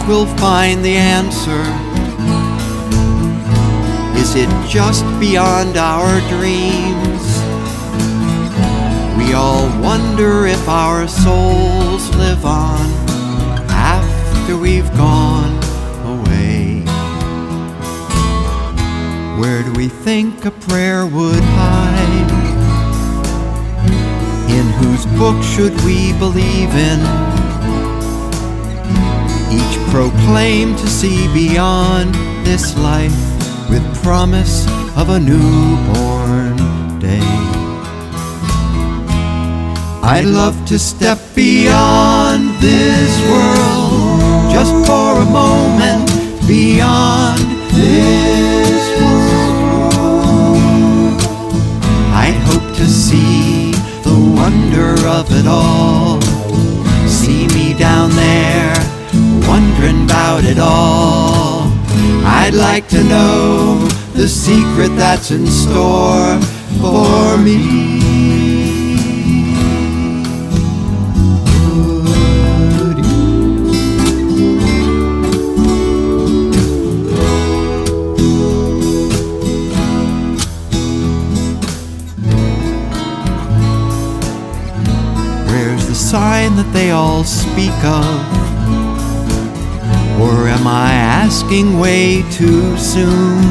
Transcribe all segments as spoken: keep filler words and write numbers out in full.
we'll find the answer. Is it just beyond our dreams? We all wonder if our souls live on after we've gone away. Where do we think a prayer would hide? In whose book should we believe in? Each proclaim to see beyond this life with promise of a newborn day. I'd love to step beyond this world, just for a moment, beyond this world. I'd hope to see the wonder of it all. See me down there, wondering about it all. I'd like to know the secret that's in store for me. Where's the sign that they all speak of? Or am I asking way too soon?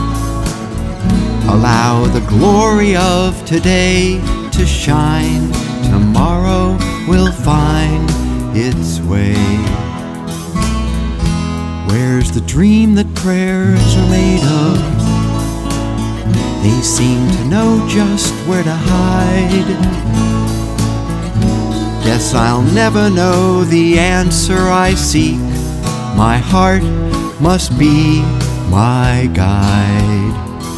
Allow the glory of today to shine. Tomorrow will find its way. Where's the dream that prayers are made of? They seem to know just where to hide. Guess I'll never know the answer I seek. My heart must be my guide.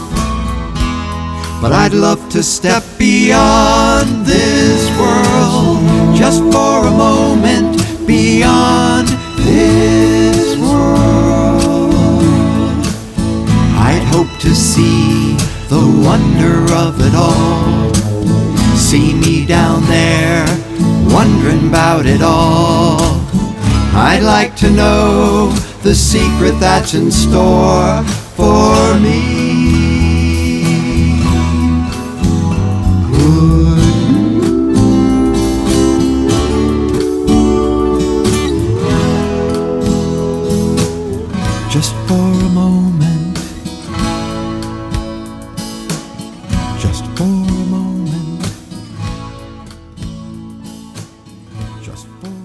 But I'd love to step beyond this world, just for a moment, beyond this world. I'd hope to see the wonder of it all. See me down there, wondering about it all. I'd like to know the secret that's in store for me. Good. Just for a moment. Just for a moment. Just for